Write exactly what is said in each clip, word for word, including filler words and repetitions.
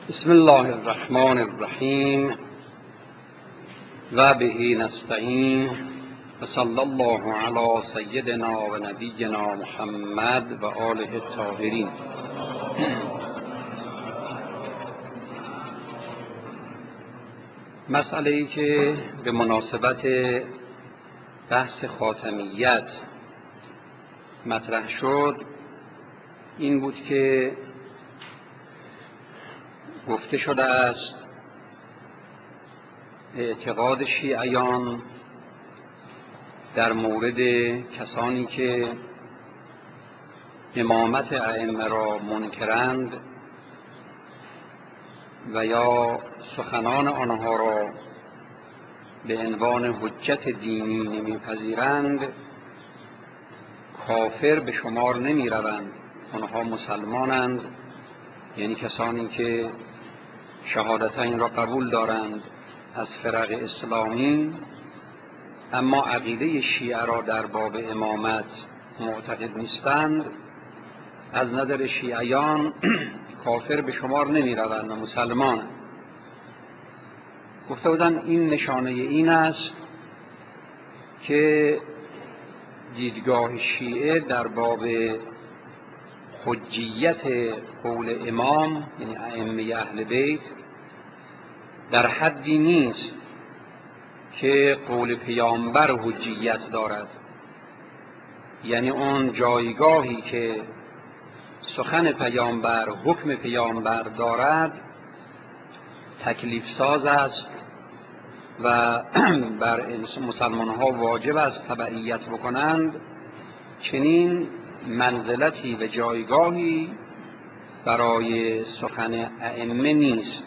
بسم الله الرحمن الرحیم و به نستعین و صلی الله علی سیدنا و نبینا محمد و آله الطاهرین. مسئله ای که به مناسبت بحث خاتمیت مطرح شد این بود که گفته شده است اعتقاد شیعیان در مورد کسانی که امامت ائمه را منکرند و یا سخنان آنها را به عنوان حجت دینی نمیپذیرند کافر به شمار نمی روند. آنها مسلمانند، یعنی کسانی که شهادتین را قبول دارند از فرق اسلامی، اما عقیده شیعه را در باب امامت معتقد نیستند، از نظر شیعیان کافر به شمار نمی روند و مسلمانند. گفته بودن این نشانه این است که دیدگاه شیعه در باب حجیت قول امام، یعنی ائمه اهل بیت، در حدی نیست که قول پیامبر حجیت دارد، یعنی اون جایگاهی که سخن پیامبر، حکم پیامبر دارد تکلیف ساز است و بر مسلمان ها واجب است تبعیت بکنند. چنین منزلتی و جایگاهی برای سخن ائمه نیست.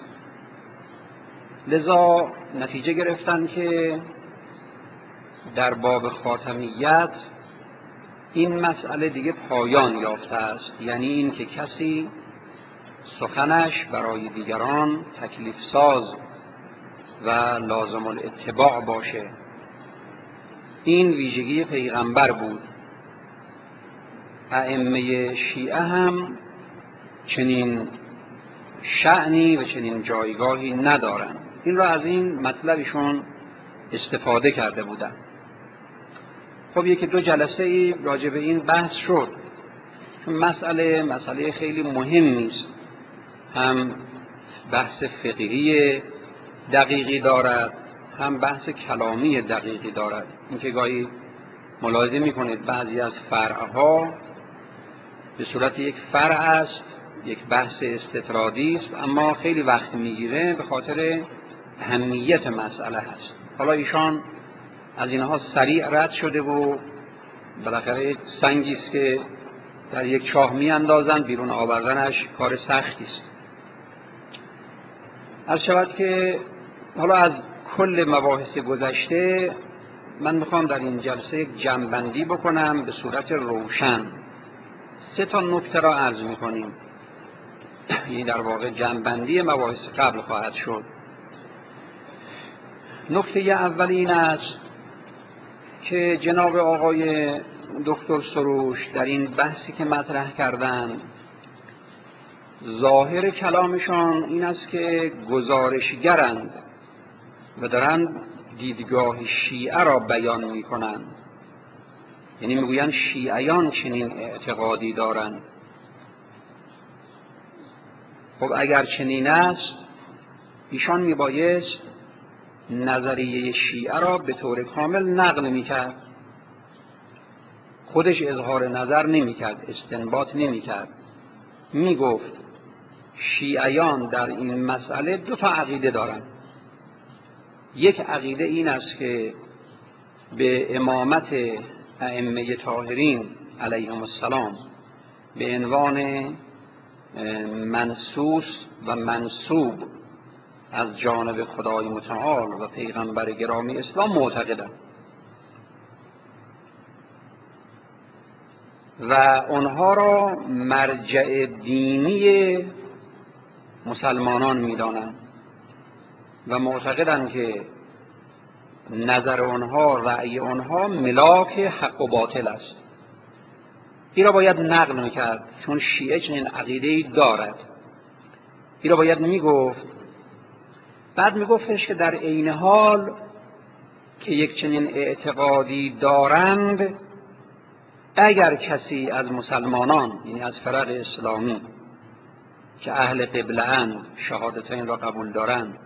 لذا نتیجه گرفتن که در باب خاتمیت این مسئله دیگه پایان یافته است، یعنی این که کسی سخنش برای دیگران تکلیف ساز و لازم الاتباع باشه. این ویژگی پیغمبر بود. ائمه شیعه هم چنین شأنی و چنین جایگاهی ندارند. این را از این مطلبشون استفاده کرده بودن. خب یکی دو جلسه ای راجع به این بحث شد. مسئله مسئله خیلی مهمی است، هم بحث فقهی دقیقی دارد، هم بحث کلامی دقیقی دارد. این که گاهی ملاحظه می‌کنید بعضی از فرعها به صورت یک فرع است، یک بحث استطرادی است، اما خیلی وقت میگیره به خاطر اهمیت مسئله هست. حالا ایشان از اینها سریع رد شده و بالاخره یک سنگی است که در یک چاه میاندازند، بیرون آوردنش کار سختی است. عرض شود که حالا از کل مباحث گذشته من میخوام در این جلسه یک جمع‌بندی بکنم به صورت روشن. سه تا نکته را عرض میکنیم. این در واقع جمع‌بندی مباحث قبل خواهد شد. نکته اول این است که جناب آقای دکتر سروش در این بحثی که مطرح کردند، ظاهر کلامشان این است که گزارشگرند و دارند دیدگاه شیعه را بیان میکنند، یعنی میگویند شیعیان چنین اعتقادی دارند. خب اگر چنین است ایشان میبایست نظریه شیعه را به طور کامل نقل میکرد، خودش اظهار نظر نمیکرد، استنباط نمیکرد، میگفت شیعیان در این مسئله دو تا عقیده دارند. یک عقیده این است که به امامت ائمه طاهرین علیهم السلام به عنوان منصوص و منصوب از جانب خدای متعال و پیغمبر گرامی اسلام معتقدند و آنها را مرجع دینی مسلمانان می‌دانند و معتقدند که نظر آنها، رأی آنها ملاک حق و باطل است. این را باید نقل می‌کرد چون شیعه چنین عقیده‌ای دارد. این را باید میگفت. بعد میگفتش که در عین حال که یک چنین اعتقادی دارند، اگر کسی از مسلمانان، یعنی از فرق اسلامی که اهل قبله‌اند، شهادتین را قبول دارند،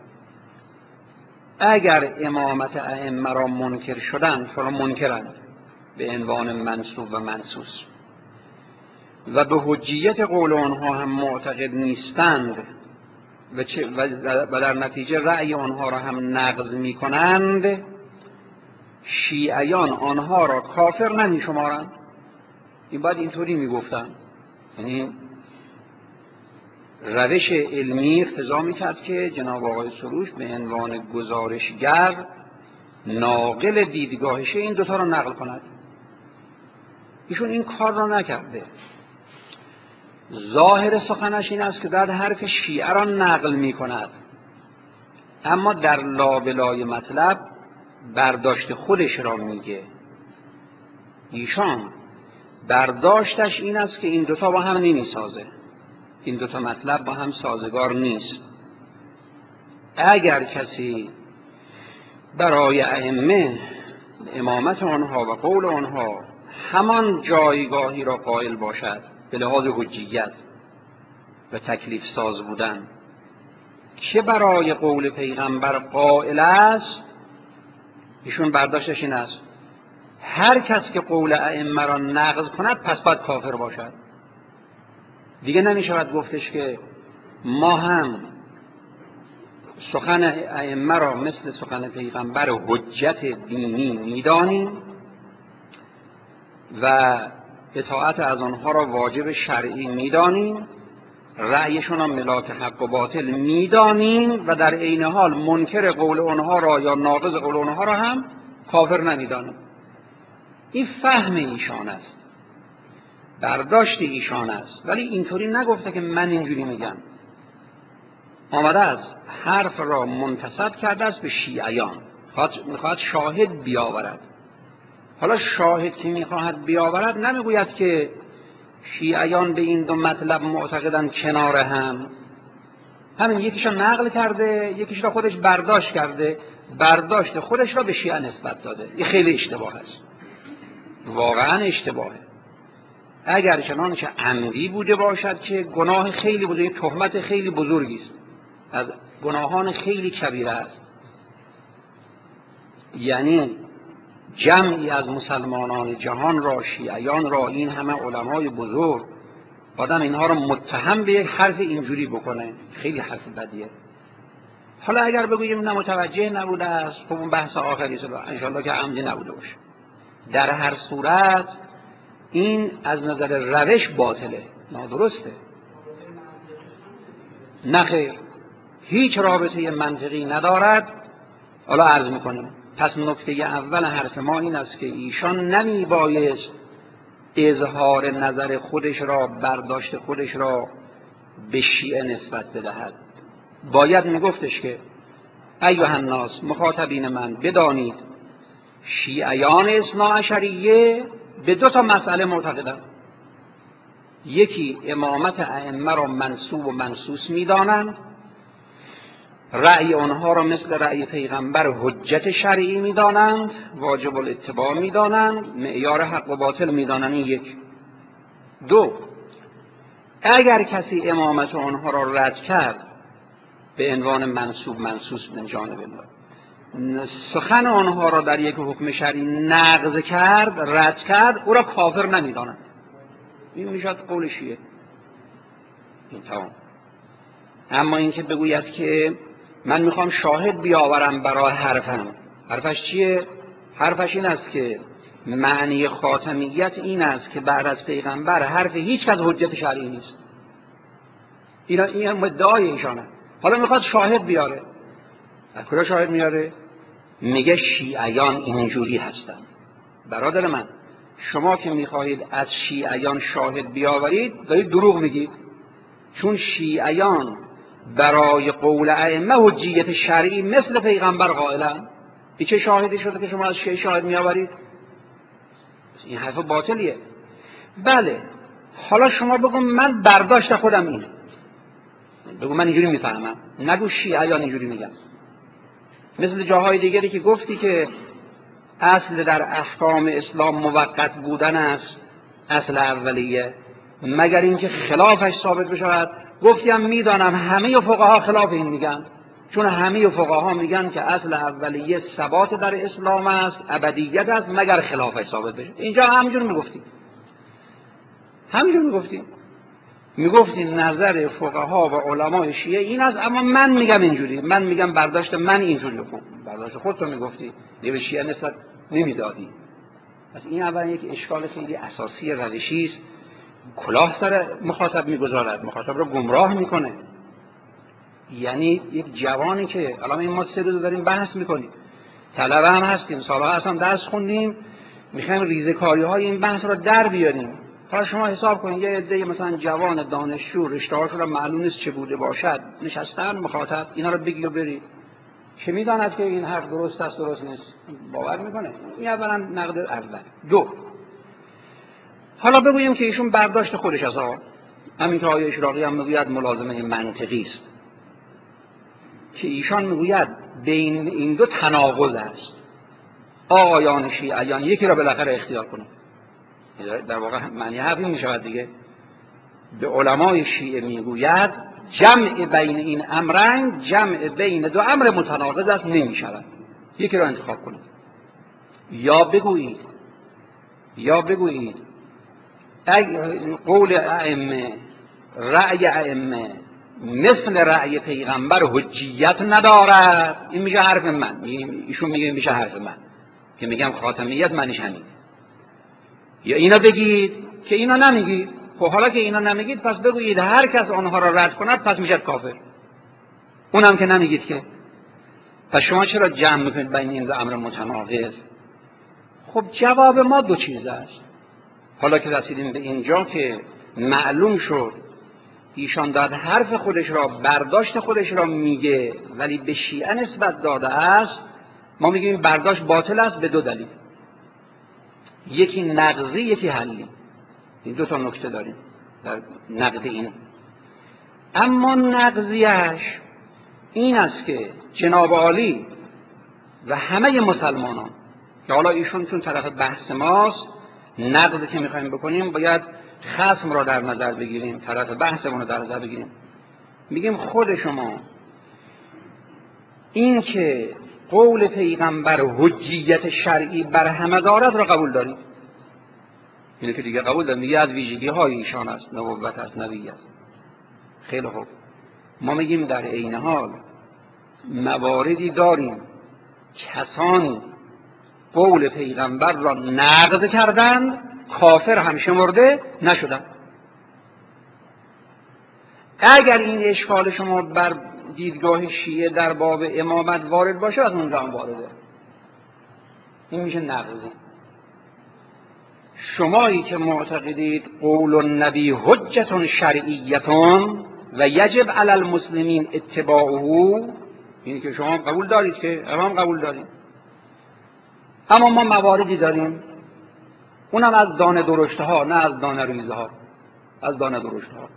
اگر امامت ائمه را منکر شدند، چون منکرند به عنوان منسوب و منسوس، و به حجیت قول آنها هم معتقد نیستند و, و در نتیجه رأی آنها را هم نقض می کنند، شیعیان آنها را کافر نمی شمارند. این باید اینطوری می گفتن. یعنی روش علمی اقتضا می کرد که جناب آقای سروش به عنوان گزارشگر ناقل دیدگاهش این دوتا را نقل کند. ایشون این کار را نکرده. ظاهر سخنش این است که در حرف شیعه را نقل می کند، اما در لابلای مطلب برداشت خودش را میگه. ایشان برداشتش این است که این دوتا با هم نمی سازه، این دوتا مطلب با هم سازگار نیست. اگر کسی برای ائمه امامت آنها و قول آنها همان جایگاهی را قائل باشد به لحاظ حجیت و تکلیف ساز بودن که برای قول پیغمبر قائل است، ایشون برداشتش این است هر کس که قول ائمه را نقض کند پس باید کافر باشد. دیگه نمیشود گفتش که ما هم سخن ائمه را مثل سخن پیغمبر حجت دینی میدانیم و اطاعت از آنها را واجب شرعی میدانیم، رأیشون را ملاک حق و باطل میدانیم و در عین حال منکر قول آنها را یا ناقض قول آنها را هم کافر نمیدانیم. این فهم ایشان است، برداشت ایشان است، ولی اینطوری نگفته که من اینجوری میگم. آمده است حرف را منتسب کرده است به شیعیان، میخواهد شاهد بیاورد. حالا شاهد که میخواهد بیاورد نمیگوید که شیعیان به این دو مطلب معتقدن کنار هم، همین یکیشو نقل کرده، یکیش را خودش برداشت کرده، برداشت خودش را به شیعه نسبت داده. این خیلی اشتباه است، واقعا اشتباهه. اگر چنانچه عمدی بوده باشد که گناه خیلی بزرگی، تهمت خیلی بزرگی است، از گناهان خیلی کبیره است. یعنی جمعی از مسلمانان جهان را، شیعیان را، این همه علمای بزرگ، آدم اینها را متهم به یک حرف اینجوری بکنه، خیلی حرف بدیه. حالا اگر بگوییم نه متوجه نبوده است، خب اون بحث آخری است، انشاءالله که عمدی نبوده باشه. در هر صورت این از نظر روش باطله، نادرسته. نه خیر، هیچ رابطه منطقی ندارد. حالا عرض میکنیم. پس نکته اول حرف ما این است که ایشان نمی بایست اظهار نظر خودش را، برداشت خودش را به شیعه نسبت بدهد. باید میگفتش که ایها الناس، مخاطبین من، بدانید شیعیان اثنا عشریه به دو تا مسئله معتقدند. یکی امامت ائمه را منسوب و منسوس میدانند، رأی آنها را مثل رأی پیغمبر حجت شرعی میدانند، واجب الاتباع میدانند، معیار حق و باطل میدانند. این یک. دو، اگر کسی امامت آنها را رد کرد به عنوان منسوب منسوس من جانب الله، سخن آنها را در یک حکم شرعی نقض کرد، رد کرد، او را کافر نمیدانند. این میشد قول شیعه. این تمام. اما اینکه بگوید که من میخوام شاهد بیاورم برای حرفم، حرفش چیه؟ حرفش این است که معنی خاتمیت این است که بعد از پیغمبر حرف هیچ کس حجت شرعی نیست. اینا این ادعای ایشانه. حالا میخواد شاهد بیاره. از کجا شاهد میاره؟ میگه شیعیان اینجوری هستن. برادر من، شما که میخواهید از شیعیان شاهد بیاورید دارید دروغ میگید، چون شیعیان برای قول ائمه حجیت شرعی مثل پیغمبر قائلن. این چه شاهدی شده که شما از شیعه شاهد میآورید؟ این حرف باطلیه. بله، حالا شما بگم من برداشت خودم اینه. بگو من اینجوری میفهمم، نگو شیعیان اینجوری میگن. مثل جاهای دیگری که گفتی که اصل در احکام اسلام موقت بودن است، اصل اولیه، مگر اینکه خلافش ثابت بشود. گفتیم میدانم همه فقها خلاف این میگن، چون همه فقها میگن که اصل اولیه ثبات در اسلام است، ابدیت است، مگر خلافش ثابت بشه. اینجا همینجور میگفتی، همینجور میگفتی میگفتی نظر فقها و علمای شیعه این است، اما من میگم اینجوری، من میگم برداشت من اینجوری. خوب برداشت خودت میگفتی، یه به شیعه نسبت نمیدادی. پس این اول یک اشکال خیلی اساسی روشی است، کلاه سر مخاطب میگذارد، مخاطب رو گمراه میکنه. یعنی یک جوانی که الان این ما سه روز داریم بحث میکنیم، طلبه هم هستیم، سالها هستم درس خوندیم، میخوایم ریزه‌کاری های این بحث رو در بیاریم. حالا شما حساب کنید یه عده مثلا جوان دانشجو رشته‌هاشون معلوم نیست چه بوده باشد، نشستن مخاطب اینا رو بگی و بری، چه میداند که این حرف درست است درست نیست، باور میکنه. این اولا نقد اول. دو، حالا بگوییم که ایشون برداشت خودش از آن، همین که آیه اشراقی هم میگوید ملازمه منطقی است، که ایشان میگوید بین این دو تناقض است، آقایان شیعیان یکی را بالاخره اختیار کنید. در واقع معنی حرفی میشود دیگه، به علمای شیعه میگوید جمع بین این امرین، جمع بین دو امر متناقض است، نمیشود، یکی را انتخاب کنید. یا بگویید یا بگویید قول ائمه، رأی ائمه مثل رأی پیغمبر حجیت ندارد. این میشه حرف من، ایشون میگه میشه حرف من که میگم خاتمیت معنیش همین. یا اینا بگید که اینا نمیگید. خب حالا که اینا نمیگید پس بگویید هر کس آنها را رد کند پس میشه کافر. اونم که نمیگید که، پس شما چرا جمع میکنید بین این دو امر متناقض؟ خب جواب ما دو چیز است. حالا که رسیدیم به اینجا که معلوم شد ایشان داد حرف خودش را، برداشت خودش را میگه ولی به شیعه نسبت داده است، ما میگیم برداشت باطل است به دو دلیل، یکی نقضی یکی حلی. این دو تا نکته داریم در نقد این. اما نقضیش این است که جناب عالی و همه مسلمانان که حالا ایشون چون طرف بحث ماست، نقضی که میخوایم بکنیم باید خصم را در نظر بگیریم، طرف بحثمون رو در نظر بگیریم. میگیم خود شما این که قول پیغمبر حجیت شرعی بر همه دارد را قبول داریم. اینه که دیگه قبول داریم، میگه از ویژگی های ایشان است، نبوت است، نبی است. خیلی خوب، ما میگیم در عین حال مواردی داریم کسانی قول پیغمبر را نقض کردند، کافر هم شمرده نشدند. اگر این اشکال شما بر دیدگاه شیعه در باب امامت وارد باشه، از اونجا هم وارده، این میشه نقضی. شمایی که معتقدید قول النبی حجت شرعیت و یجب علی المسلمین اتباعه، اینی که شما قبول دارید که امام قبول دارید، اما ما مواردی داریم اونم از دانه درشته ها، نه از دانه ریزه ها، از دانه درشته ها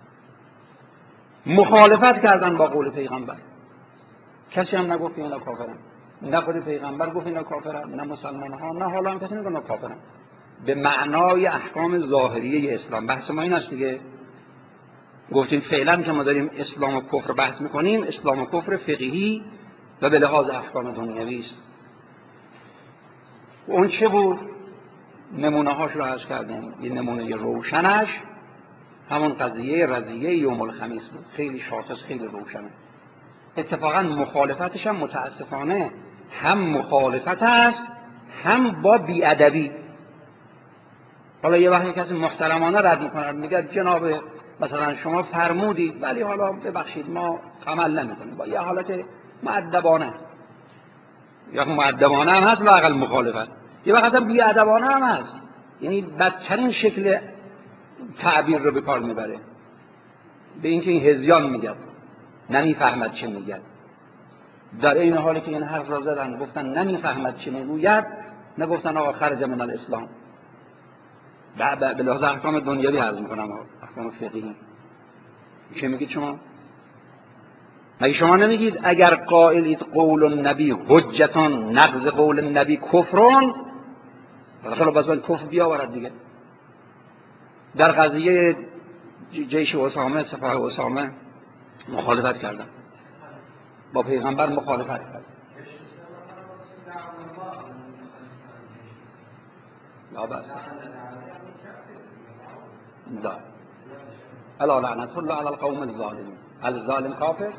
مخالفت کردن با قول پیغمبر. کسی هم نگفت اینا کافرن، نه خود پیغمبر گفت اینا کافرن، نه مسلمان ها، نه حالا هم کسی نگفت اینا کافرن به معنای احکام ظاهریه اسلام. بحث ما این است دیگه، گفتیم فعلا که ما داریم اسلام و کفر بحث میکنیم، اسلام و کفر فقهی و به لحاظ احکام دنیوی است. اون چه بود؟ نمونه هاش رو عرض کردیم. یه نمونه روشنش همون قضیه رضیه یوم الخمیس بود، خیلی شاخص، خیلی روشنه. اتفاقا مخالفتش هم متاسفانه هم مخالفت است هم با بیادبی. حالا یه وقتی کسی محترمانه رد میکنه، میگه جناب مثلا شما فرمودید ولی حالا ببخشید ما عمل نمیکنیم، با یه حالت مؤدبانه، یا مؤدبانه هم هست لااقل مخالفت، یه وقت هم بیادبانه هم هست، یعنی بدترین شکل تعبیر رو به کار میبره، به اینکه این هذیان میگه، نمیفهمد چه میگه. در این حالی که این حرف را زدن گفتن نمیفهمد چه میگوید، نگفتن آقا خرج من الاسلام. به لحاظ احکام دنیوی عرض میکنم، احکام فقهی. چه میگید شما؟ مگه شما نمیگید اگر قائلید قول النبی حجتان نقض قول النبی کفرون؟ خلاص باز باید کفر بیاورد دیگه. در قضیه جیش اسامه، سپاه اسامه مخالفت کردن، با پیغمبر مخالفت کردن. لا بأس. لا. الا لعنت الله على القوم الظالمين. الظالم کافر؟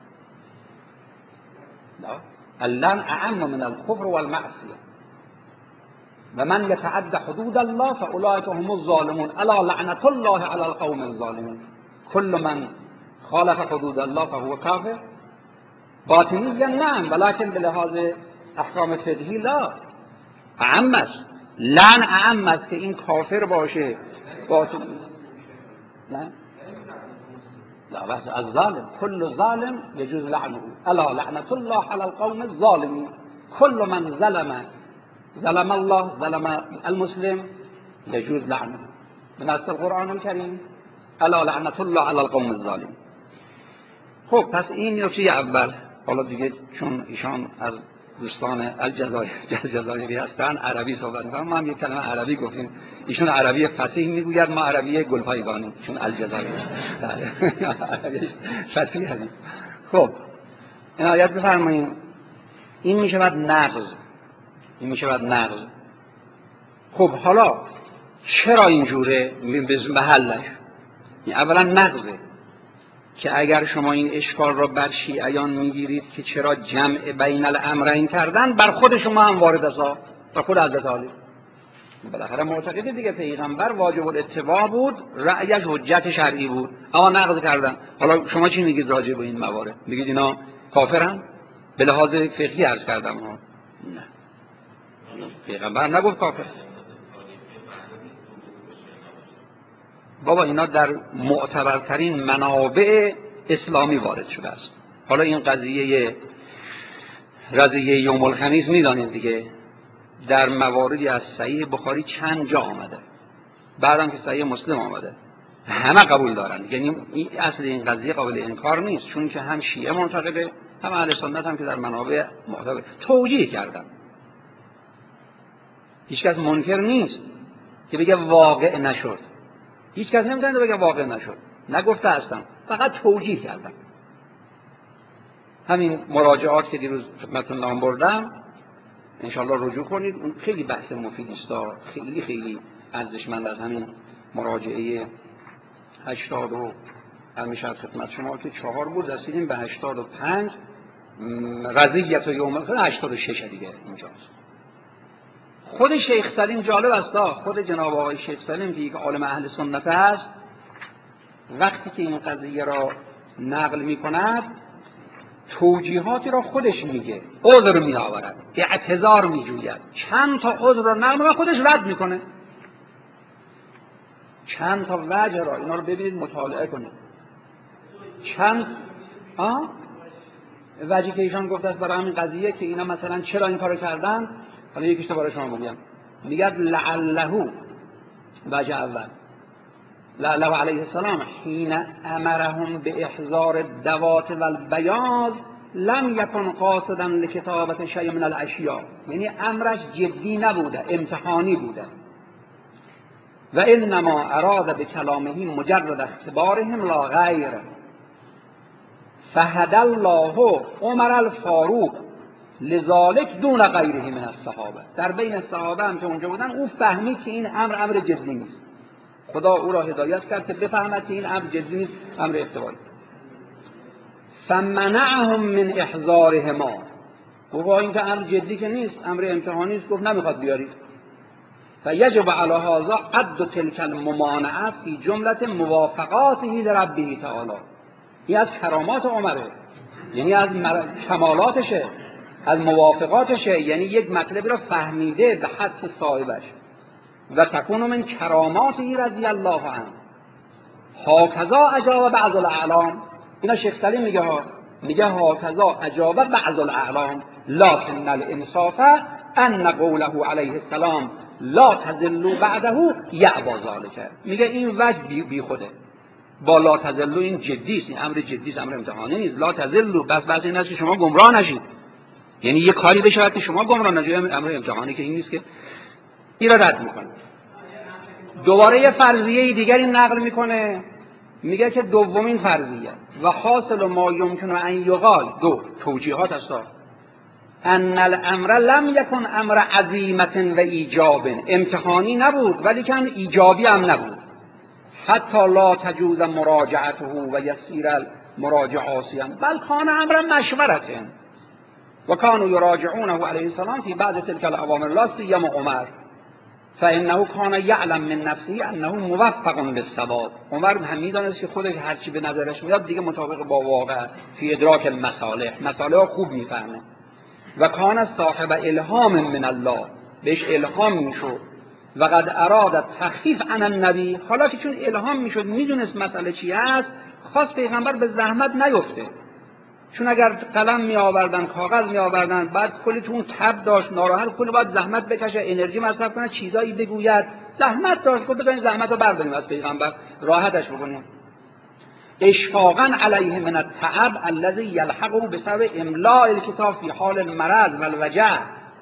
لا. اللعن اعم من الكفر والمعصيه. و من يتعد حدود الله فاولئك هم الظالمون. الا لعنت الله على القوم الظالمين. كل من خالف حدود الله فهو کافر. باطنيا نعم، ولكن بلحاظ احکام فقهی لا. اعم است. لعن اعم است که این کافر باشه. باطن نه. لا بس الظالم كل ظالم يجوز لعنه. الا لعنت الله على القوم الظالمين. كل من ظلم ظلم الله ظلم المسلم يجوز لعنه. من از القرآن الكريم الا لعنت الله على القوم الظالمين. خب پس این نکته اول. حالا دیگه چون ایشان از دوستان الجزایر جزایری هستن عربی صحبت می‌کنن، ما هم یک کلمه عربی گفتیم. ایشون عربی فصیح میگوید، ما عربی گلپایگانی، چون الجزایر عربی فصیح هستیم. خب عنایت بفرمایید. این میشود نقض، این میشود نقض. خب حالا چرا اینجوره؟ به محلش. اولا نقضه که اگر شما این اشکال را بر شیعیان میگیرید که چرا جمع بین الامرین کردن، بر خود شما هم وارد است، بر خود حضرت علی. بالاخره معتقدی دیگه پیغمبر واجب الاتباع بود، رأیش حجت شرعی بود، اما نقض کردن. حالا شما چی میگید راجع به این موارد؟ میگید اینا کافرن؟ به لحاظ فقهی عرض کردم ها. نه، پیغمبر نگفت کافر. بابا اینا در معتبرترین منابع اسلامی وارد شده است. حالا این قضیه قضیه یوم الخمیس میدانید دیگه، در مواردی از صحیح بخاری چند جا آمده، بعدم که صحیح مسلم آمده، همه قبول دارن. یعنی این اصل این قضیه قابل انکار نیست، چون که هم شیعه معتقده، هم اهل سنت هم که در منابع معتبر توجیه کردن. هیچ کس منکر نیست که بگه واقع نشد. هیچ کس نمیتونه بگه واقع نشد، نگفته هستم، فقط توجیه کردم. همین مراجعات که دیروز خدمتتون نام بردم انشاءالله رجوع کنید، اون خیلی بحث مفیدی است، خیلی خیلی ارزشمند. از همین مراجعه هشتاد و همیشه از خدمت شما که چهار بود رسیدیم به هشتاد و پنج، رضیت و یوم الخمیس هشتاد و شش دیگه اینجاست. خود شیخ سلیم جالب است، خود جناب آقای شیخ سلیم که یک عالم اهل سنت است، وقتی که این قضیه را نقل می کند توجیهاتی را خودش میگه، عذر می آورد، اعتذار می جوید، چند تا عذر را نقل و خودش رد میکنه، چند تا وجه را. اینا رو ببینید مطالعه کنید. چند آه وجهی که ایشان گفته است برای همین قضیه که اینا مثلا چرا این کارو کردن، حالا یکیش رو برای شما بگم. میگه لعله وجه اول، لعله علیه السلام حین امرهم به احضار الدوات و البیاض لم یکن قاصدا لکتابت شیء من الاشیاء، یعنی امرش جدی نبوده، امتحانی بوده. و انما اراد به کلامه مجرد اختبارهم لا غیر. فهد الله عمر الفاروق لذالک دون غیره من الصحابه. در بین صحابه هم که اونجا بودن او فهمید که این امر امر جدی نیست، خدا او را هدایت کرد که بفهمد که این امر جدی نیست، امر اختباری. فمنعهم من احضارهما، گفت این که امر جدی که نیست، امر امتحانی است، گفت نمیخواد بیاری. فیجب علی هذا قد تلک الممانعه فی جمله موافقاته لربه تعالی. این از کرامات عمره، یعنی از کمالاتشه، از موافقاتشه، یعنی یک مطلبی را فهمیده به حد صاحبش. و تکون من کراماته رضی الله عنه هاکذا اجاب بعض الاعلام. اینا شیخ سلیم میگه ها، میگه هاکذا اجاب بعض الاعلام لکن الانصاف ان قوله علیه السلام لا تذلوا بعده یعبا ذلک. میگه این وجه بی, بی خوده، با لا تذلوا این جدی است، این امر جدی است، امر امتحانی نیست. لا تذلوا بس بس این است که شما گمراه نشید، یعنی یه کاری بشه که شما گمراه نشید، امر امتحانی که این نیست که این را رد میکنه. دوباره یه فرضیه دیگری نقل میکنه، میگه که دومین فرضیه و حاصل ما یمکن ان یقال، دو توجیهات است، ان الامر لم یکن امر عزیمت و ایجاب، امتحانی نبود ولی کن ایجابی هم نبود. حتی لا تجوز مراجعته و یسیر المراجع عاصیا بل کان امر مشورته و کانوا یراجعونه علیه السلام فی بعض تلک الاوامر لا سیما عمر فانه کان یعلم من نفسه انه موفق بالصواب. عمر هم میدانست که خودش هر چی به نظرش میاد دیگه مطابق با واقع، فی ادراک المصالح، مصالح خوب میفهمه. و کان صاحب الهام من الله، بهش الهام میشد. و قد اراد تخفیف عن النبی، حالا که چون الهام میشد میدونست مسئله چی است، خواست پیغمبر به زحمت نیفته. چون اگر قلم می آوردن، کاغذ می آوردن، بعد کلی تو اون تب داشت، ناراحت، کلی باید زحمت بکشه، انرژی مصرف کنه، چیزایی بگوید، زحمت داشت. گفت بزنید زحمت رو برداریم از پیغمبر، راحتش بکنیم. اشفاقا علیه من التعب الذی یلحقه بسبب املاء الکتاب فی حال المرض و الوجع.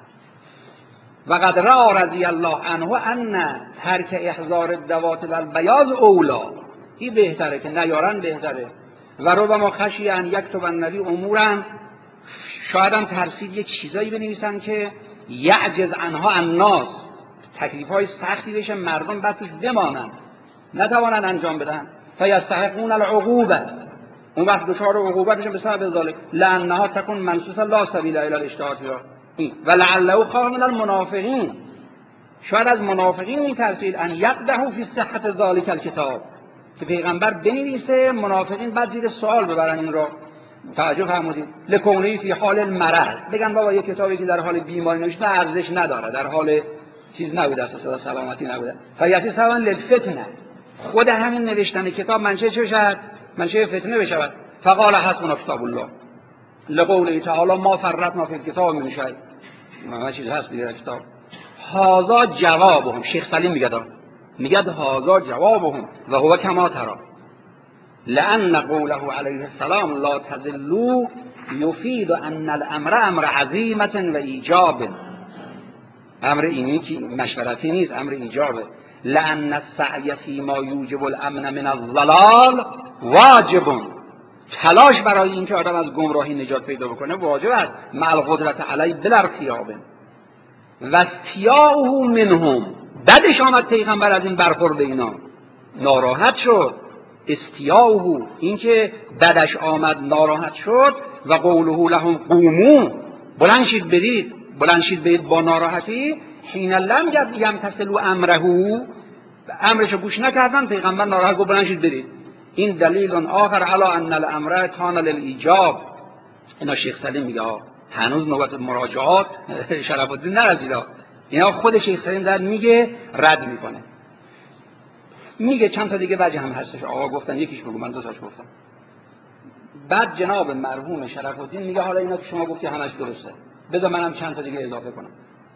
و قد رأى رضی الله عنه ان ترک احضار الدوات و البیاض اولا، این بهتره که نیارن بهتره. و ربما خشی ان یکتب النبی امورا، شاید هم ترسید یک چیزایی بنویسن که یعجز عنها الناس، تکلیف‌های سختی بشه مردم بعد توش بمانن، نتوانن انجام بدن. فیستحقون العقوبه، اون وقت دچار عقوبت میشن بسبب ذلک، لانها تکون منصوصا لا سبیل الی الاجتهاد فیها. و لعله خاف من المنافقین، شاید از منافقین میترسید ان یقدحوا فی صحت ذلک الکتاب، که پیغمبر بنویسه منافقین بعد زیر سوال ببرن این رو. توجه فرمودید؟ لکونه فی حال المرض، بگن بابا یک کتابی که در حال بیماری نوشته ارزش نداره، در حال چیز نبوده، اساسا سلامتی نبوده. فیاتی سوان للفتنه، خود همین نوشتن کتاب منشه چه شد؟ منشه فتنه بشود. فقال حسبنا کتاب الله لقوله تعالی ما فرطنا فی الکتاب من شیء، ما چیز هست دیگه کتاب. هذا جوابهم، شیخ سلیم میگه میگه هذا جوابهم و هو کما ترى لان قوله علیه السلام لا تذلوا یفید ان الامر امر عزیمت و ایجاب، امر اینی که مشورتی نیست، امر ایجابه. لان السعی فیما یوجب الامن من الضلال واجب، تلاش برای اینکه آدم از گمراهی نجات پیدا بکنه واجب است، مع القدرت علی بلا ارتیاب و استیاءه منهم. بعدش آمد پیغمبر از این برخورد اینا ناراحت شد، استیاءه، اینکه بعدش آمد ناراحت شد. و قوله لهم قوموا، بلند شید برید، بلند شید برید با ناراحتی. حین لم یمتثلوا امره، امرشو گوش نکردن، پیغمبر ناراحت گفت بلند شید برید. این دلیل آخر علی ان الامر کان للایجاب. اینا شیخ سلیم میگه هنوز نوبت مراجعات شرف الدین نرسید، اینا خود شیخ سلیم در میگه رد میکنه. میگه چند تا دیگه وجه هم هستش، آقا گفتن یکیش بگو، من دو تاش گفتم. بعد جناب مرحوم شرف الدین میگه حالا اینا که شما گفتی همش درسته، بذار منم چند تا دیگه اضافه کنم.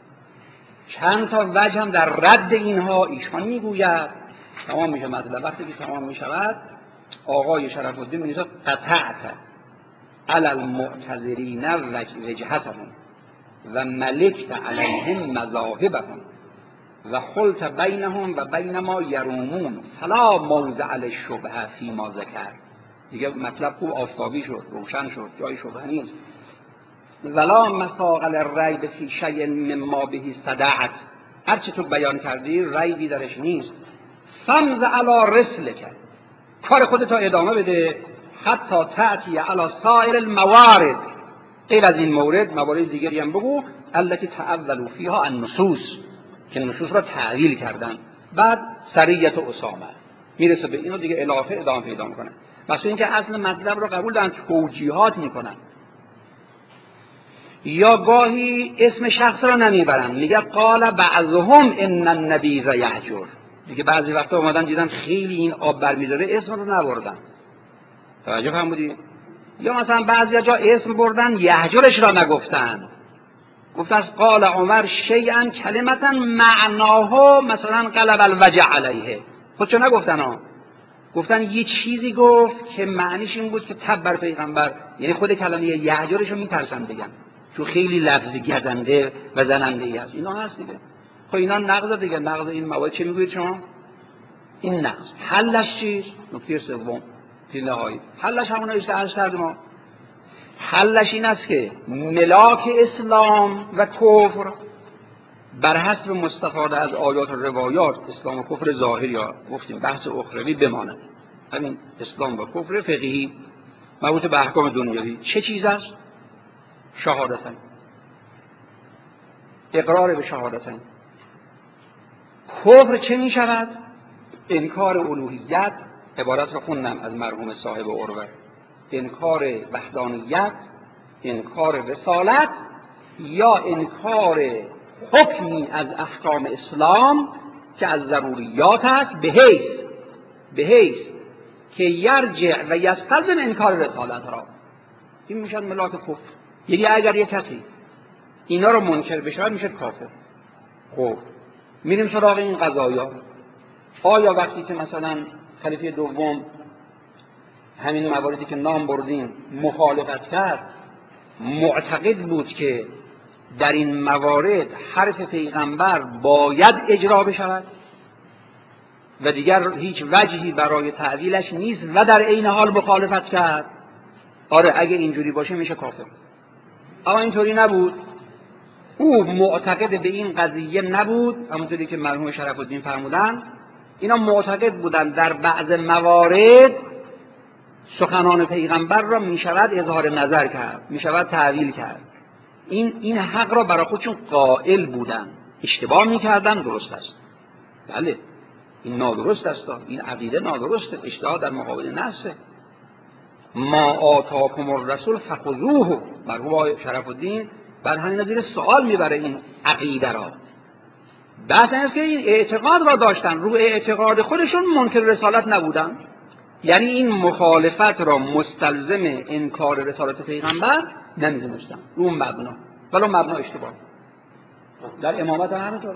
چند تا وجه هم در رد اینها ایشان میگوید. تمام میشه مطلب. وقتی که تمام میشود آقای شرف الدین میگه قطعت علی المعتذرین وجهتهم و ملکت علیهم مذاهبهم و خلط بینهم و بین ما یرومون فلا موضع للشبهه فیما ذکر. دیگه مطلب خوب آفتابی شد، روشن شد، جای شبهه نیست. ولا مساق للریب فی شیء مما به صدعت، هر چی تو بیان کردی ریبی درش نیست. فمض علی رسلک، کار خودت ادامه بده. حتی تأتی علی سایر الموارد، غیر از این مورد موارد دیگری هم بگو. التي تعولوا فیها النصوص، که نصوص را تعویل کردن. بعد سریت اسامه میرسه به اینو دیگه، الاخر ادامه پیدا میکنه. واسه اینکه اصل مطلب رو قبول دارن، توجیهات میکنن. یا گاهی اسم شخص را نمیبرن، میگه قال بعضهم ان النبیذ یهجر، دیگه بعضی وقتا اومدن دیدن خیلی این آب برمیداره اسم رو نبردن. توجه فرمودید؟ یا مثلا بعضی جا اسم بردن یهجرش را نگفتن، گفتن قال عمر شیئا کلمتا معناه مثلا قلب الوجع علیه، خودشو نگفتن ها. گفتن یه چیزی گفت که معنیش این بود که تب بر پیغمبر، یعنی خود کلمه یهجرش رو میترسن بگن چون خیلی لفظ گزنده و زننده ای هست. اینا هست دیگه. خب اینا نقض دیگه. نقض این مواد چه میگوید شما؟ این نقض. حلش چیست؟ نکته سوم پیله های حلش همون است عرض کردم ما. حلش این است که ملاک اسلام و کفر بر حسب مستفاده از آیات و روایات اسلام و کفر ظاهری، یا گفتیم بحث اخروی بماند، همین اسلام و کفر فقهی مربوط به احکام دنیوی چه چیز است؟ شهادتن، اقرار به شهادتن. کفر چه می شود؟ انکار الوهیت، عبارت رو خوندم از مرحوم صاحب عروه، انکار وحدانیت، انکار رسالت، یا انکار حکمی از احکام اسلام که از ضروریات است، به حیث به حیث که یرجع و یستلزم انکار رسالت را. این میشن ملاک کفر. یعنی اگر یک کسی اینا رو منکر بشه میشه کافر. خب میریم سراغ این قضایا. آیا وقتی که مثلا خلیفه دوم همین مواردی که نام بردیم مخالفت کرد، معتقد بود که در این موارد حرف پیغمبر باید اجرا بشود و دیگر هیچ وجهی برای تعدیلش نیست و در عین حال مخالفت کرد؟ آره اگه اینجوری باشه میشه کافر. اما اینطوری نبود. او معتقد به این قضیه نبود، همونطوری که مرحوم شرف الدین فرمودن. اینا معتقد بودن در بعض موارد سخنان پیغمبر را میشود اظهار نظر کرد، میشود تعویل کرد. این این حق را برای خودشون قائل بودن. اشتباه میکردن، درست است. بله این نادرست است، این عقیده نادرسته، اجتهاد در مقابل نصه. ما آتاکم الرسول فخذوه. مرحوم شرف الدین بر همین زیر سوال میبره این عقیده را. بحث این است که این اعتقاد را داشتن، رو اعتقاد خودشون منکر رسالت نبودن. یعنی این مخالفت را مستلزم انکار رسالت پیغمبر نمیدونستن رو اون مبنا، ولی مبنا اشتباه. در امامت هم همینطور.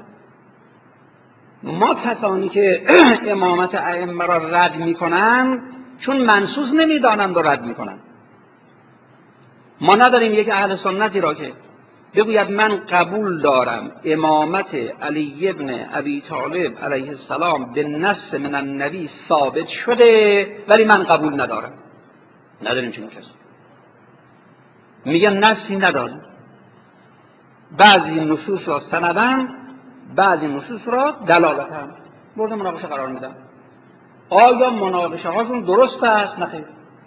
ما کسانی که امامت ائمه را رد میکنن چون منصوص نمیدانند و رد میکنن. ما نداریم یک اهل سنتی را که بگوید من قبول دارم امامت علی ابن ابی طالب علیه السلام به نص من النبی ثابت شده ولی من قبول ندارم. نداریم چنین کسی. میگن نصی نداریم. بعضی نصوص را سندن، بعضی نصوص را دلالتن. مورد مناقشه قرار میدن. آیا مناقشه هاشون درست است؟ نخیر.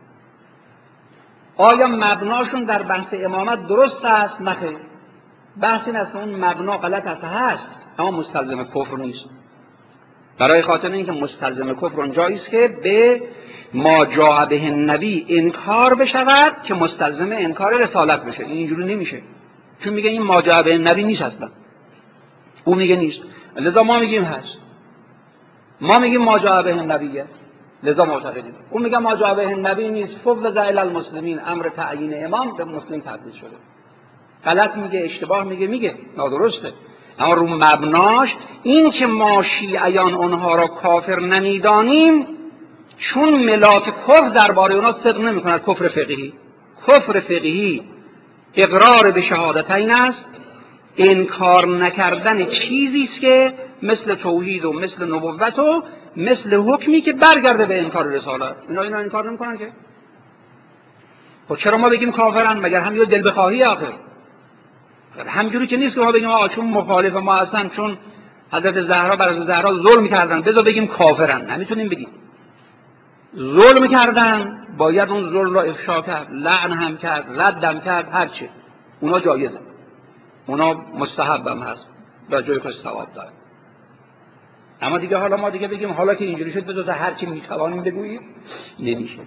آیا مبناشون در بحث امامت درست است؟ نخیر. بحث این است که اون مبنا غلط است، هست اما مستلزم کفر نیست. برای خاطر اینکه مستلزم کفر اونجایی است که به ما جاء به النبی انکار بشود که مستلزم انکار رسالت بشه. این اینجوری نمیشه، چون میگه این ما جاء به النبی نیست اصلا. اون میگه نیست، لذا ما میگیم هست. ما میگیم ما جاء به النبیه، لذا معتقدیم. اون میگه ما جاء به النبی نیست، فوض الی المسلمین، امر تعیین امام به مسلم تبدیل شده. غلط میگه، اشتباه میگه، میگه نادرسته. اما رو مبناش این که ما شیعیان اونها را کافر نمیدانیم چون ملاک کفر درباره اونها صدق نمیکند. کفر فقهی، کفر فقهی اقرار به شهادتین است، انکار نکردن چیزی است که مثل توحید و مثل نبوت و مثل حکمی که برگرده به انکار رسالت. اینا اینا انکار نمیکنن که. خب چرا ما بگیم کافرن؟ مگر همین دل بخواهی آخر؟ همجوری که نیست که ما بگیم آقا چون مخالف ما هستن، چون حضرت زهرا بر حضرت زهرا ظلم کردن بذار بگیم کافرن. نمیتونیم بگیم. ظلم کردن باید اون ظلم را افشا کرد، لعن هم کرد، رد هم کرد، هر چه. اونا جایزه، اونا مستحب هم هست، در جای خودش ثواب داره. اما دیگه حالا ما دیگه بگیم حالا که اینجوری شد بذار هر چی میتوانیم بگوییم، نمیشه.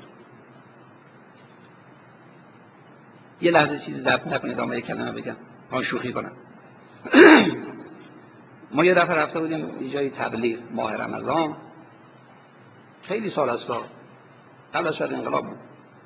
یه لحظه چیزی ضبط نکنید، اما یک کلمه بگم، من شوخی کنم. ما یه دفعه رفته بودیم یه جای تبلیغ ماه رمضان، خیلی سال است، قبل از شاید انقلاب بود.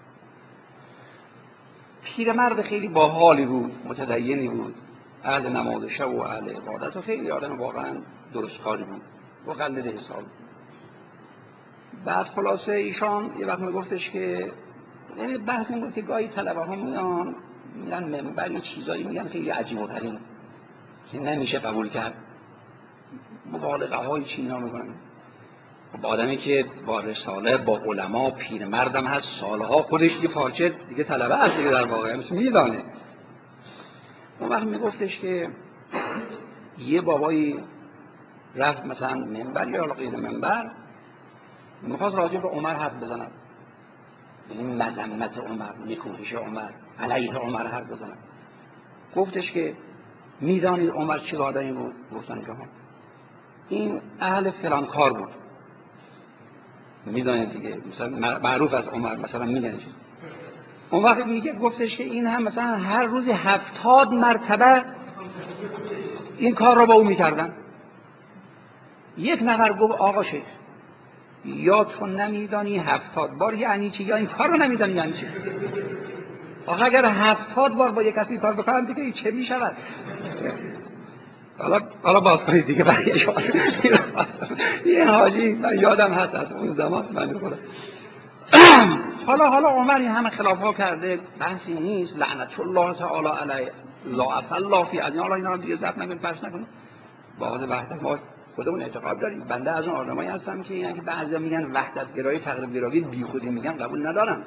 پیرمرد خیلی باحالی بود، متدینی بود، اهل نماز شب و اهل عبادت و خیلی آدم واقعا درست کاری بود، مقلد حساب. بعد خلاصه ایشان یه وقت میگفتش که یعنی بحث این بود که گاهی طلبه ها میان میگن منبر یه چیزایی میگن خیلی عجیب و غریب که نمیشه قبول کرد، مبالغه های چینا میکنن. خب آدمی که با رساله با علما پیرمردم هست سالها، خودش یه پارچه دیگه طلبه هست دیگه، در واقع مثل میدانه. اون وقت میگفتش که یه بابایی رفت مثلا منبر یا غیر منبر میخواست راجع به عمر حرف بزنن، این مذمت عمر، نکوهش عمر، علیه عمر حرف بزنن. گفتش که میدانید عمر چه آدمی بود؟ گفتن که این اهل فلان کار بود. میدانید دیگه مثلا معروف از عمر مثلا میگن. اون وقت میگه گفتش که این هم مثلا هر روز هفتاد مرتبه این کار رو با او میکردن. یک نفر گفت آقا شیخ یا تو نمیدانی هفتاد بار یعنی چی، یا این کار رو نمیدانی یعنی چی؟ آخه اگر هفتاد بار با یک کسی کار بکنم دیگه چه میشود؟ حالا حالا باز کنید دیگه برگشت. یه حاجی من یادم هست از اون زمان من خودم. حالا حالا عمر این همه خلاف ها کرده، بحثی نیست، لعنت الله تعالی علیه، ضاعف الله فی ادنی. حالا اینا رو دیگه ضبط نکنید، پخش نکنید. واحد وحدت ما خودمون اعتقاد داریم. بنده از اون آدمایی هستم که یعنی بعضیا میگن وحدت گرایی تقریب گرایی بیخودی میگن، قبول ندارم.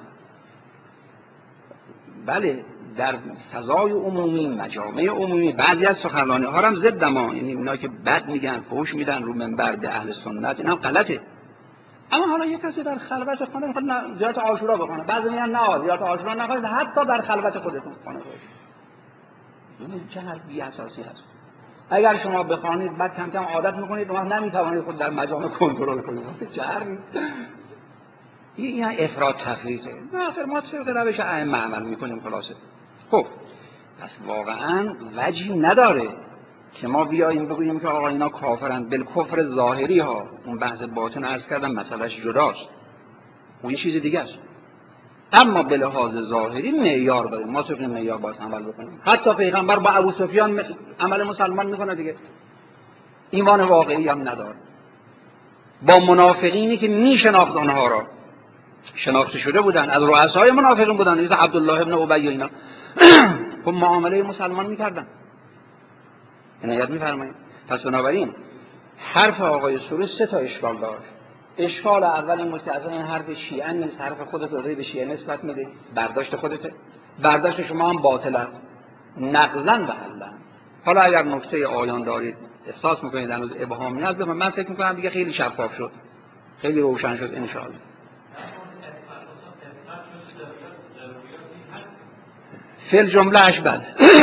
بله در فضای عمومی، مجامع عمومی بعضی از سخنرانی ها هم ضد ما، یعنی اینا که بد میگن، فحش میدن رو منبر به اهل سنت، اینا غلطه. اما حالا یک کسی در خلوت خانه میخواد زیارت عاشورا بکنه، بعضی میگن نه زیارت عاشورا نکنید، حتی در خلوت خودتون خانه کنید. این چه حرف بی اساسی هست؟ اگر شما بخوانید بعد کم کم عادت میکنید، اون وقت نمیتوانید خود در مجامع کنترل کنید. چه حرفی؟ این افراط تفریطه. نه آخر ما طبق روش ائمه عمل میکنیم خلاصه. خب پس واقعا وجهی نداره که ما بیاییم بگوییم که آقا اینا کافرند. بالکفر ظاهری ها، اون بحث باطن عرض کردم مسئلهش جداست، اون یه چیز دیگه است. اما به لحاظ ظاهری معیار داریم، ما طبق معیار باید عمل بکنیم. حتی پیغمبر با ابو سفیان عمل مسلمان میکنه دیگه، ایمان واقعی هم نداره. با منافقینی که میشناخت آنها را، شناخته شده بودن، از رؤسای منافقین بودن، مثل عبدالله ابن ابی و اینا، خب معامله مسلمان میکردن. عنایت میفرمایید. پس بنابراین حرف آقای سروش سه تا اشکال داشت. اشکال اول این بود که از این حرف شیعه نیست، حرف خودت رو به شیعه نسبت میده، برداشت خودته، برداشت شما هم باطل است، نقضاً و حلاً. حالا اگر نکته آیان دارید احساس میکنید هنوز ابهامی هست، من فکر میکنم دیگه خیلی شفاف شد، خیلی روشن شد ان شاء الله. فعل جمله اش بله.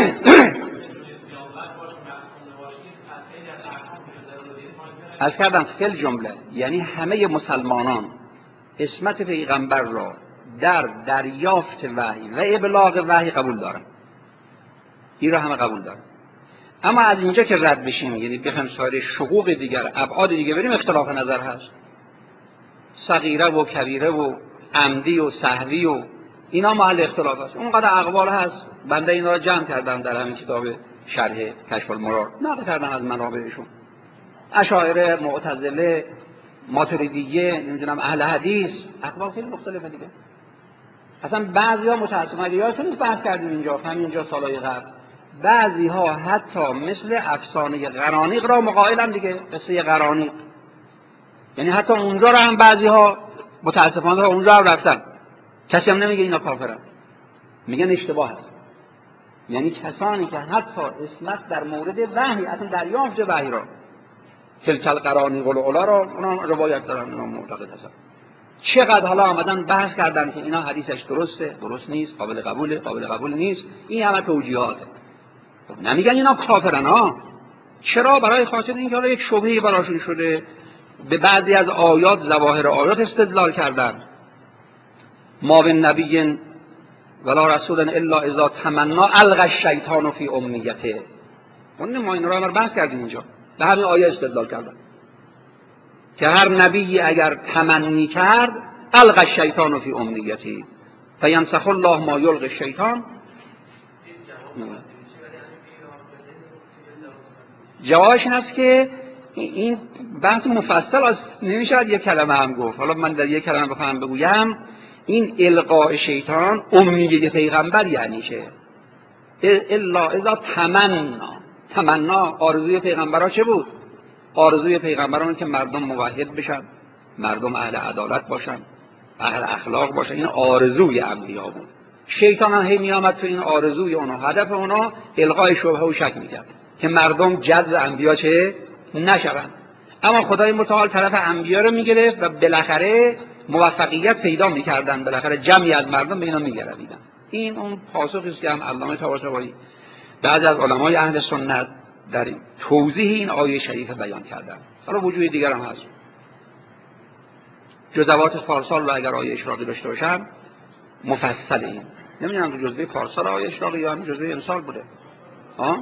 از کردم فعل جمله یعنی همه مسلمانان عصمت پیغمبر را در دریافت وحی و ابلاغ وحی قبول دارن، این را همه قبول دارن. اما از اینجا که رد بشیم، یعنی بخوایم سایر شقوق دیگر، ابعاد دیگه بریم، اختلاف نظر هست. صغیره و کبیره و عمدی و سهوی و اینا محل اختلاف هست. اونقدر اقوال هست، بنده اینا را جمع کردم در همین کتاب شرح کشف المراد، نقل کردم از منابعشون. اشاعره، معتزله، ماتریدیه، نمیدونم اهل حدیث، اقوال خیلی مختلفه دیگه. اصلا بعضی‌ها متأسفانه یادتون نیست بحث کردیم اینجا، همینجا سالهای قبل، بعضی‌ها حتی مثل افسانه قرانیق را مقایلن دیگه، قصه قرانیق، یعنی حتی اونجا را هم بعضی‌ها متأسفانه را اونجا هم رفتن. کسی هم نمیگه اینا کافرن، میگن اشتباه هست. یعنی کسانی که حتی عصمت در مورد وحی، اصلا دریافت وحی را، تلک القرانیق العلی را اونا روایت دارن، اونا معتقد هستن. چقدر حالا آمدن بحث کردن که اینا حدیثش درسته، درست نیست، قابل قبوله، قابل قبول نیست، این همه توجیهاته. خب نمیگن اینا کافرن ها. چرا؟ برای خاطر اینکه حالا یک شبهه‌ای براشون شده، به بعضی از آیات، ظواهر آیات استدلال کردن. ما به نبی ولا رسول الا اذا تمنا القى الشیطان فی امنیته. اون ما این رو بحث کردیم اینجا، به همین آیه استدلال کردن که هر نبی اگر تمنی کرد القى الشیطان فی امنیته فینسخ الله ما یلقی الشیطان. جوابش این است که این بحث مفصل است، نمیشه یک کلمه هم گفت. حالا من در یک کلمه بخوام بگویم، این القاء شیطان امیه پیغمبر یعنی چه؟ الا اذا تمنا. تمنا آرزوی پیغمبرها چه بود؟ آرزوی پیغمبران که مردم موحد بشن، مردم اهل عدالت باشن، اهل اخلاق باشن. این آرزوی انبیا بود. شیطان هم هی می آمد تو این آرزوی اونا، هدف اونا القای شبهه و شک میکرد که مردم جذب انبیا چه نشوند. اما خدای متعال طرف انبیا رو میگرفت و بالاخره موفقیت پیدا میکردن، بالاخره جمعی از مردم به اینا میگردیدن. این اون پاسخی است که هم علامه طباطبایی بعضی از علمای اهل سنت در توضیح این آیه شریفه بیان کردن. حالا وجوه دیگر هم هست. جزوات پارسال رو اگر آیه اشراقی داشته باشم مفصل، این نمیدونم تو جزوه پارسال آیه اشراقی یا همین جزوه امسال بوده. ها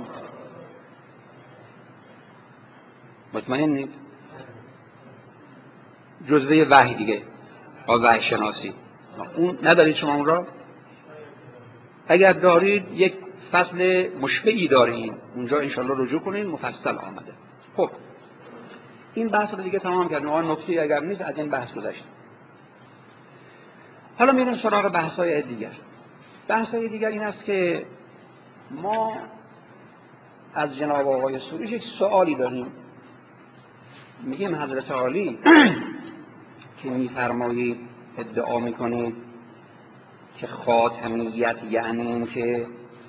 مطمئن نیست؟ جزوه وحی دیگه، با وحی شناسی اون ندارید شما اون را؟ اگر دارید یک فصل مشبعی دارید اونجا انشالله رجوع کنید، مفصل آمده. خب این بحث رو دیگه تمام کردیم. آن نکته اگر نیست از این بحث گذشت. حالا میریم سراغ بحث‌های دیگر. بحث‌های دیگر این است که ما از جناب آقای سروش یک سوالی داریم. میگیم حضرت عالی که میفرمایید ادعا میکنید که خاتمیت یعنی این که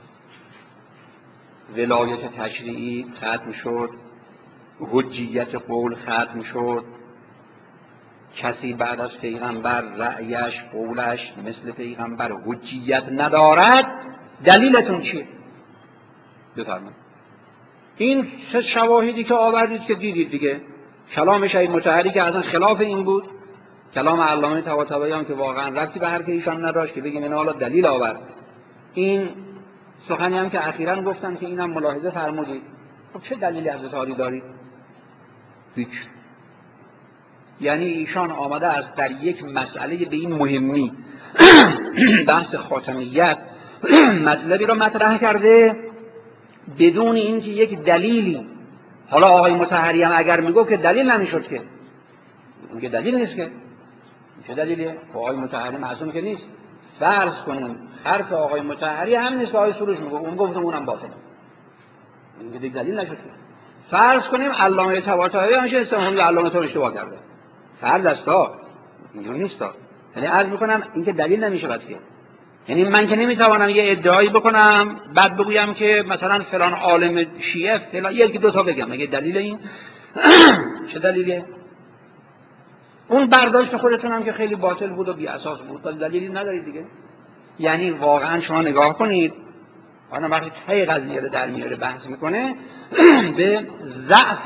ولایت تشریعی ختم شد، حجیت قول ختم شد، کسی بعد از پیغمبر رأیش قولش مثل پیغمبر حجیت ندارد، دلیلتون چیه؟ بفرمایید. این سه شواهدی که آوردید که دیدید دیگه، کلام شهید مطهری که اصلا خلاف این بود، کلام علامه طباطبایی هم که واقعا ربطی به حرف ایشان نداشت که بگیم اینا حالا دلیل آورد، این سخنی هم که اخیراً گفتن که اینم ملاحظه فرمودید. خب چه دلیلی حضرت عالی دارید؟ هیچ. یعنی ایشان آمده است در یک مسئله به این مهمی بحث خاتمیت مطلبی را مطرح کرده بدون اینکه یک دلیلی، حالا آقای مطهری هم اگر میگو که دلیل نمیشد، که میگه دلیل نیست، که چه دلیلیه؟ آقای مطهری معصوم که نیست. فرض کنیم حرف آقای مطهری هم نیست که آقای سروش میگه، اون گفت اونم باطله، این دیگه دلیل نشد. فرض کنیم علامه طباطبایی همش استفهام علامه طباطبایی اشتباه کرده، فرض است ها، اینجوری نیست ها. یعنی عرض میکنم این که دلیل نمیشه بس که، یعنی من که نمیتوانم یه ادعایی بکنم بعد بگویم که مثلا فلان عالم شیعه فلان، یکی دو تا بگم، مگه دلیل این چه دلیلیه؟ اون برداشت خودتون هم که خیلی باطل بود و بی اساس بود، ولی دلیلی ندارید دیگه. یعنی واقعا شما نگاه کنید، آن وقتی ته قضیه رو در میاره بحث میکنه به ضعف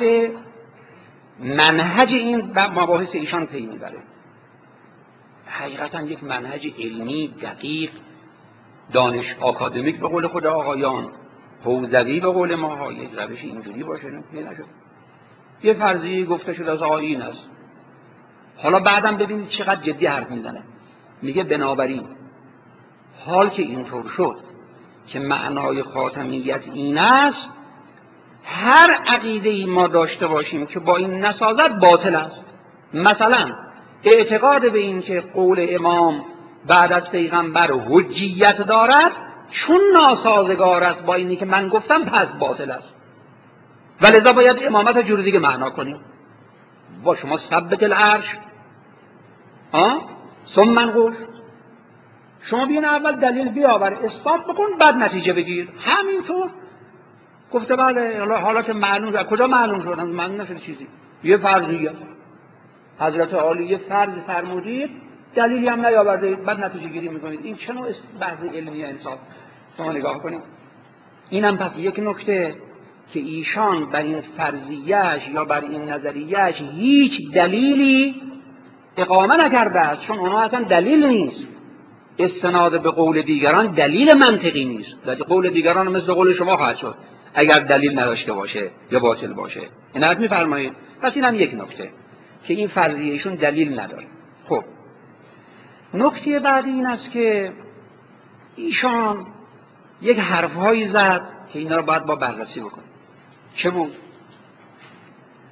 منهج این مباحث ایشان پی میبره. حقیقتا یک منهج علمی دقیق، دانش آکادمیک به قول خود آقایان، حوزوی به قول ما، یک روش اینجوری باشه نشد. یه فرضی گفته شده از آقا این است، حالا بعدم ببینید چقدر جدی حرف میزنه. میگه بنابراین حال که اینطور شد که معنای خاتمیت این است، هر عقیده ای ما داشته باشیم که با این نسازد باطل است. مثلا اعتقاد به این که قول امام بعد از پیغمبر حجیت دارد چون ناسازگار است با اینی که من گفتم پس باطل است، ولذا باید امامت جور دیگه معنا کنیم. با شما ثبت العرش ها ثم منقوش، شما بیان اول دلیل بیاور اثبات بکن بعد نتیجه بگیر. همینطور گفته بله، حالا که معلوم شد، کجا معلوم شد؟ معلوم نشد چیزی. یه فرضیه حضرت عالی یه فرض فرمودید، دلیلی هم نیاوردید، بعد نتیجه گیری میکنید. این چه نوع بحث علمی انصاف؟ شما نگاه کنید. اینم پس یک نکته که ایشان بر این فرضیه‌اش یا بر این نظریه‌اش هیچ دلیلی اقامه نکرده است، چون اونها اصلا دلیل نیست. استناد به قول دیگران دلیل منطقی نیست. در قول دیگران مثل قول شما خواهد شد اگر دلیل نداشته باشه یا باطل باشه. این حرف می‌فرمایید. پس اینم یک نکته که این فرضیه‌شون دلیل نداره. خب نکته بعدی این است که ایشان یک حرف‌هایی زد که اینا رو باید با بررسی بکنیم. چه بود؟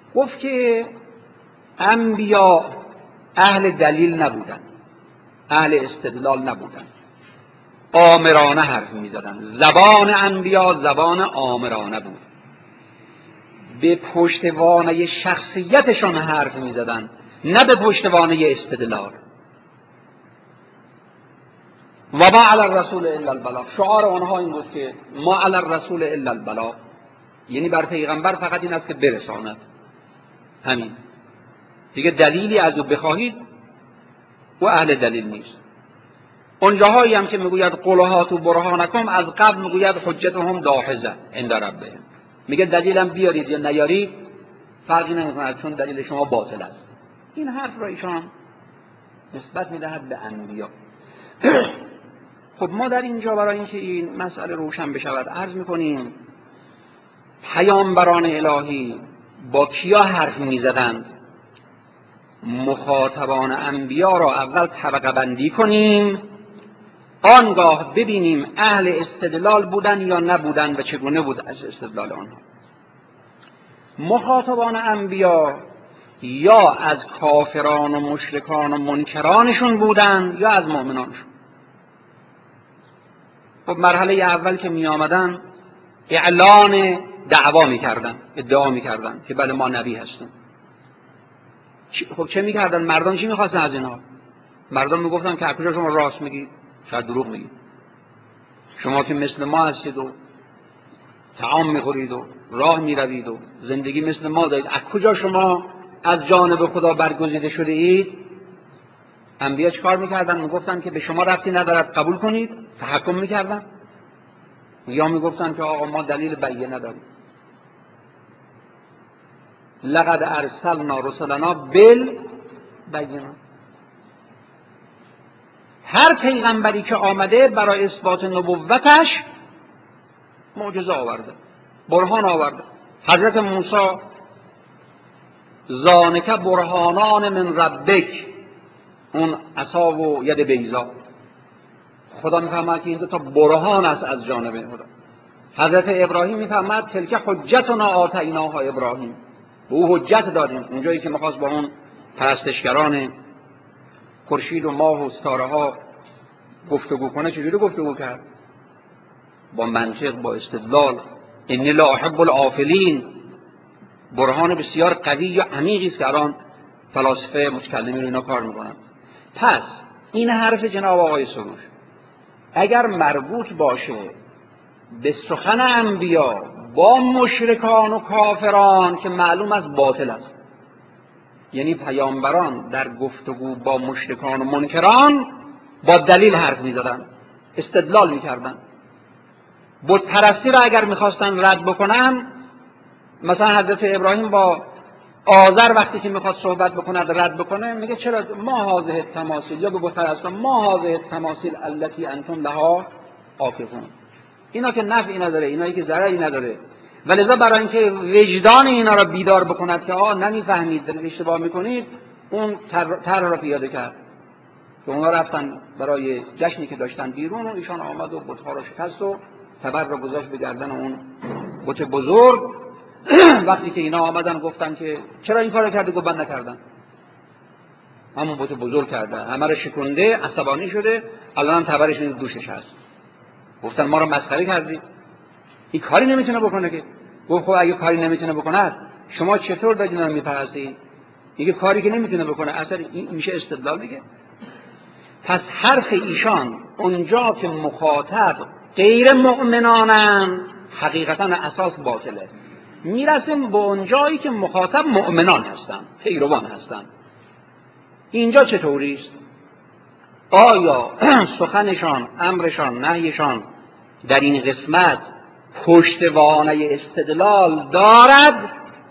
گفت که انبیا اهل دلیل نبودن، اهل استدلال نبودن، آمرانه حرف می زدن. زبان انبیا زبان آمرانه بود، به پشتوانه شخصیتشان حرف می زدن، نه به پشتوانه استدلال. و ما علی الرسول الا البلاغ، شعار آنها این بود که ما علی الرسول الا البلاغ، یعنی بر پیغمبر فقط این است که برساند، همین دیگه. دلیلی از او بخواهید او اهل دلیل نیست. اون جاهایی هم که میگوید قل هاتوا برهانکم، از قبل میگوید حجتهم داحضه عند ربهم، میگه دلیلم بیارید یا نیارید فرقی نمیکند چون دلیل شما باطل است. این حرف را ایشان نسبت میدهد به انبیا. خب ما در اینجا برای اینکه این مسئله روشن بشود عرض میکنیم پیامبران الهی با کیا حرف میزدند. مخاطبان انبیا را اول طبقه بندی کنیم، آنگاه ببینیم اهل استدلال بودن یا نبودن و چگونه بود از استدلال آنها. مخاطبان انبیا یا از کافران و مشرکان و منکرانشون بودن یا از مؤمنانشون. خب مرحله اول که می آمدن اعلان دعوا می کردن، ادعا می کردن که بله ما نبی هستیم. خب چه می کردن؟ مردم چی می خواستن از اینها؟ مردم می گفتن که از کجا شما راست میگید؟ شاید دروغ میگید. شما که مثل ما هستید و طعام میخورید و راه میروید و زندگی مثل ما دارید، از کجا شما از جانب خدا برگزیده شده اید؟ انبیا چیکار میکردن؟ میگفتن که به شما ربطی ندارد قبول کنید، تحکم میکردن. یا میگفتن که آقا ما دلیل بیه نداریم. لقد ارسلنا رسلنا بالبینات. هر پیغمبری که آمده برای اثبات نبوتش معجزه آورده، برهان آورده. حضرت موسی ذانک برهانان من ربک، اون عصا و ید بیضا، خدا میفهمد که این دو تا برهان است از جانب خدا. حضرت ابراهیم میفهمد تلک حجتنا آتیناها ابراهیم، به او حجت دادیم. اونجایی که میخواست با اون پرستشگران خورشید و ماه و ستاره ها گفتگو کنه، چجوری گفتگو کرد؟ با منطق، با استدلال. انی لا احب العافلین، برهان بسیار قوی و عمیقی است که الان فلاسفه متکلمین اینا کار میکنن. پس این حرف جناب آقای سروش اگر مربوط باشه به سخن انبیا با مشرکان و کافران که معلوم است باطل است، یعنی پیامبران در گفتگو با مشرکان و منکران با دلیل حرف میزدن، استدلال میکردن. بت پرستی را اگر میخواستن رد بکنن، مثلا حضرت ابراهیم با آذر وقتی که میخواد صحبت بکنه رد بکنه، میگه چرا ما هذه التماثیل، یا به بت پرستان ما هذه التماثیل التي انتم لها عاکفون، اینا که نفعی نداره، اینایی که ضرری نداره. ولذا برای اینکه وجدان اینا را بیدار بکند که آه نمیفهمید، دارید اشتباه میکنید، اون طرح را پیاده کرد که اونا رفتن برای جشنی که داشتن بیرون و ایشان آمد و بت‌ها را شکست و تبر را گذاشت به گردن اون بت بزرگ. وقتی که اینا آمدن گفتن که چرا این کارو کردی؟ گفت من نکردم، همون بت بزرگ کرده، همه را شکنده، عصبانی شده، الان هم تبرش این دوشش هست. گفتن ما رو مسخره کردی، این کاری نمیتونه بکنه که. گفت خب اگه کاری نمیتونه بکنه شما چطور دارید اینا رو میپرستید؟ میگه کاری که نمیتونه بکنه، اصلا این میشه استدلال دیگه. پس حرف ایشان اونجا که مخاطب غیر مؤمنانن حقیقتا اساس باطله. میرسیم به اونجایی که مخاطب مؤمنان هستن، پیروان هستن. اینجا چطوریست؟ آیا سخنشان، امرشان، نهیشان در این قسمت پشتوانه استدلال دارد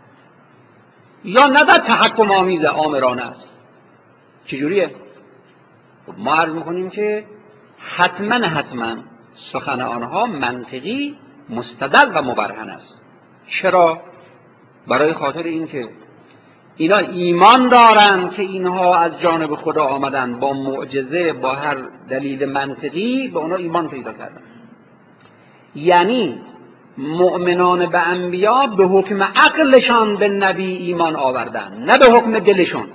یا نه در تحکم آمیز آمرانه است؟ چجوریه؟ ما عرض میکنیم که حتما حتما سخن آنها منطقی، مستدل و مبرهن است. چرا؟ برای خاطر اینکه اینا ایمان دارن که اینها از جانب خدا آمدن، با معجزه، با هر دلیل منطقی به اونا ایمان پیدا کردن. یعنی مؤمنان به انبیا به حکم عقلشان به نبی ایمان آوردن، نه به حکم دلشون.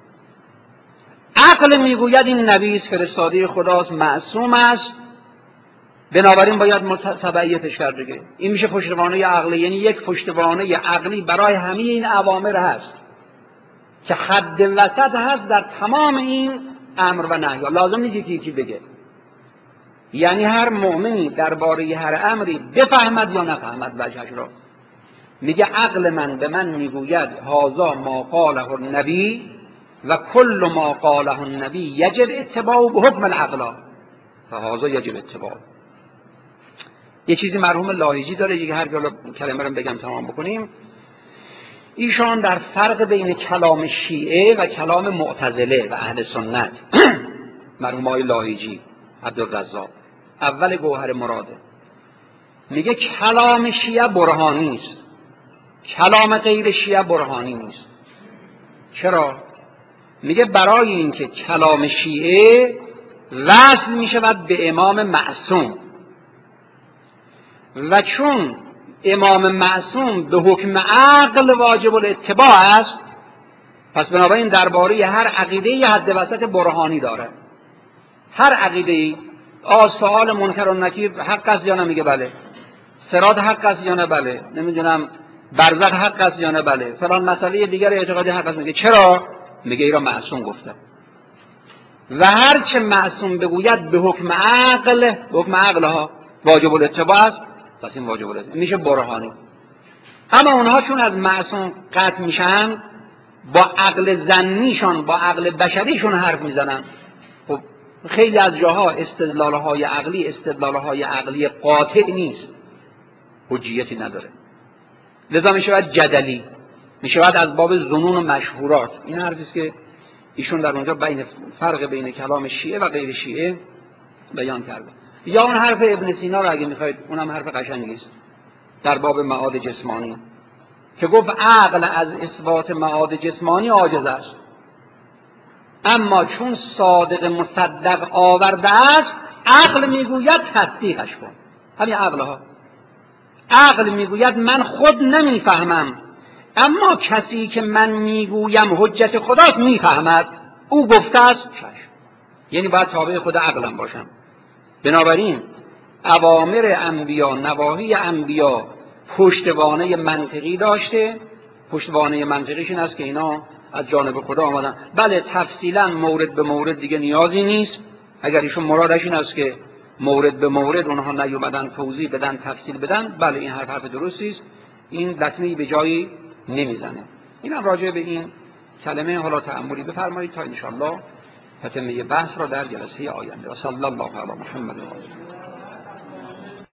عقل میگوید این نبی است، فرستاده خداست، معصوم است، بنابراین باید تبعیتش کرد دیگه. این میشه پشتوانه عقلی، یعنی یک پشتوانه عقلی برای همه این اوامر هست که حد وسط هست در تمام این امر و نهی. لازم نیست یکی یکی بگه، یعنی هر مؤمنی درباره هر امری بفهمد یا نفهمد وجهش را. میگه عقل من به من میگوید هذا ما قاله النبی و کل ما قاله النبی یجب اتباعه به حکم العقل فهذا یجب اتباعه. یه چیزی مرحوم لاهیجی داره، یه هر کلمه رو بگم تمام بکنیم. ایشان در فرق بین کلام شیعه و کلام معتزله و اهل سنت مرحوم آقای لاهیجی عبدالرزاق اول گوهر مراده میگه کلام شیعه برهانی است، کلام غیر شیعه برهانی نیست. چرا؟ میگه برای اینکه کلام شیعه وصل میشود به امام معصوم و چون امام معصوم به حکم عقل واجب الاتباع است، پس بنابراین درباره هر عقیده ای حد وسط برهانی داره. هر عقیده ای آ سوال منکر و نکیر حق است یا نه؟ میگه بله. صراط حق است یا نه؟ بله. نمیدونم برزخ حق است یا نه؟ بله. فلان مسئله دیگر اعتقادی حق است. میگه چرا؟ میگه ایرا معصوم گفته و هر چه معصوم بگوید به حکم عقل، به حکم عقل ها واجب الاتباع است، پس این واجب الاتباع میشه برهانی. اما اونها چون از معصوم قطع میشن، با عقل ظنیشون با عقل بشریشون حرف میزنن. خب خیلی از جاها استدلالهای عقلی استدلالهای عقلی قاطع نیست، حجیتی نداره، لذا میشود جدلی، میشود از باب ظنون و مشهورات. این حرفی است که ایشون در اونجا بین فرق بین کلام شیعه و غیر شیعه بیان کرده. یا اون حرف ابن سینا رو اگه میخواید، اونم حرف قشنگی است در باب معاد جسمانی که گفت عقل از اثبات معاد جسمانی عاجز است، اما چون صادق مصدق آورده است عقل میگوید تصدیقش کن. همین عقل ها، عقل میگوید من خود نمیفهمم اما کسی که من میگویم حجت خداست میفهمد، او گفته است چشم، یعنی باید تابع خود عقلم باشم. بنابراین اوامر انبیا، نواهی انبیا پشتوانه منطقی داشته. پشتوانه منطقیش این است که اینا از جانب خدا آمدن. بله تفصیلا مورد به مورد دیگه نیازی نیست، اگر ایشون مرادش این است که مورد به مورد اونها نیومدن توضیح بدن تفصیل بدن، بله این حرف حرف درستی است، این لطمه‌ای به جایی نمیزنه. اینم راجع به این کلمه حالا تأملی بفرمایید تا ان شاء الله تتمه بحث را در جلسه آینده. صلی الله علی محمد و آله.